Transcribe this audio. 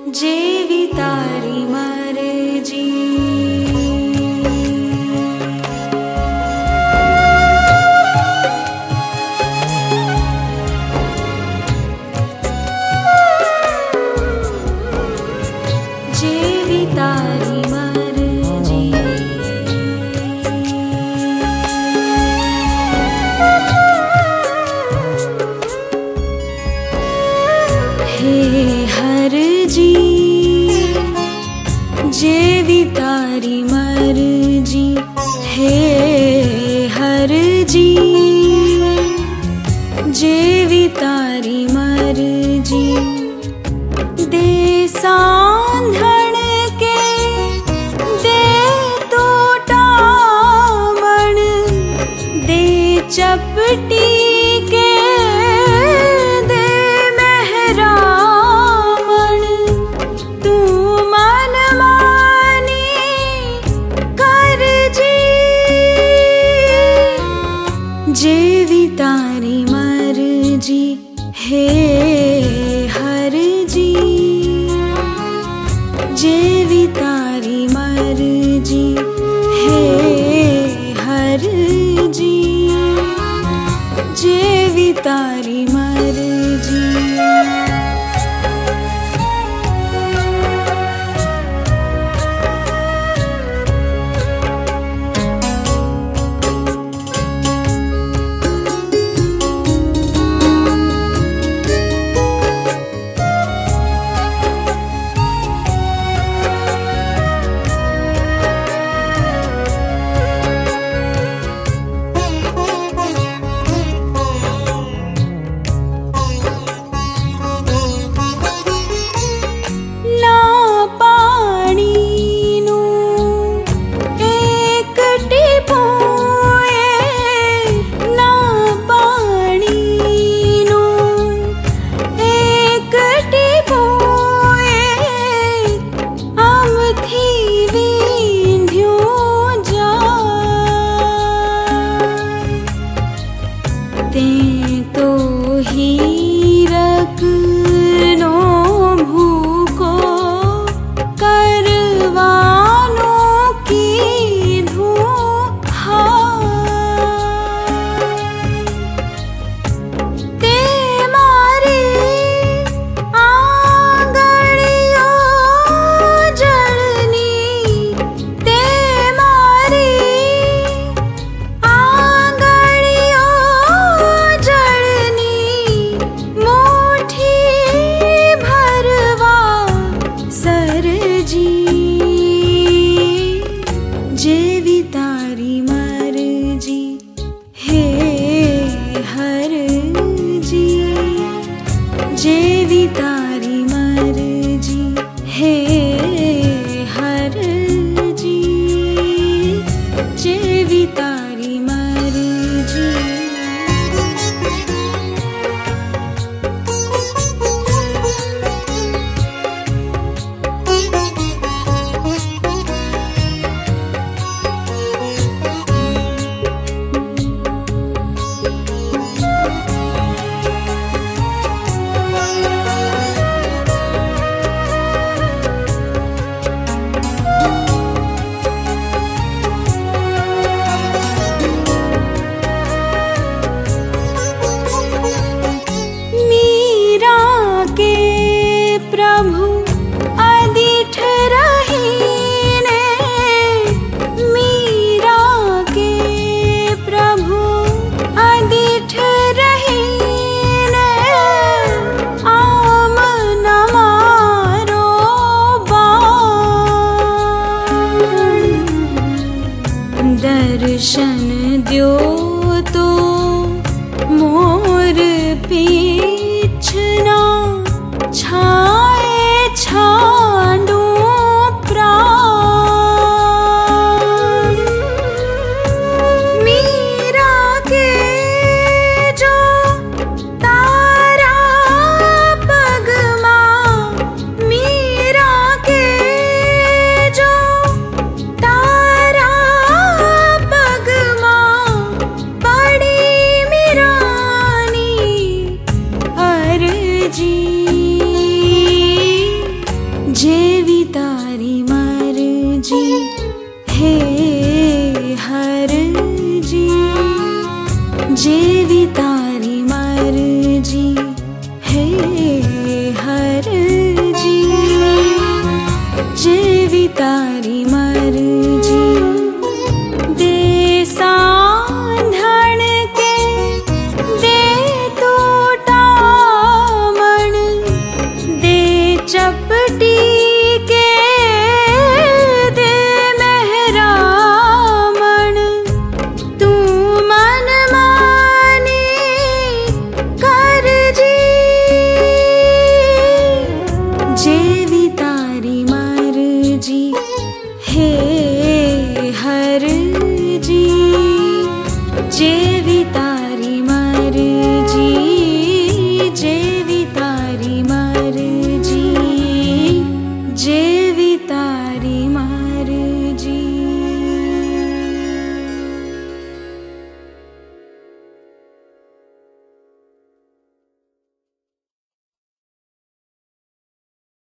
जेवी तारी मर्जी। जेवी तारी मर्जी। हे हर जी जेवी तारी मर्जी। हे हर जी जेवी तारी मर्जी। दे सांधण के दे टूटामण, दे चपटी के दे मेहरामण। तू मन मानी कर जी, जेवी तारी मर्जी। हे हर जी जेवी तारी मर्जी। हे हर जी जेवी तारी मर्जी। जेवी तारी मर्जी। हे हर जी जेवी तारी मर्जी। हे हर जी जेवी तारी मर्जी। प्रभु अदिठ रहीने, मीरा के प्रभु अदिठ रहीने। आम न मारो बाण, दर्शन द्यो तो मोर पीछना छा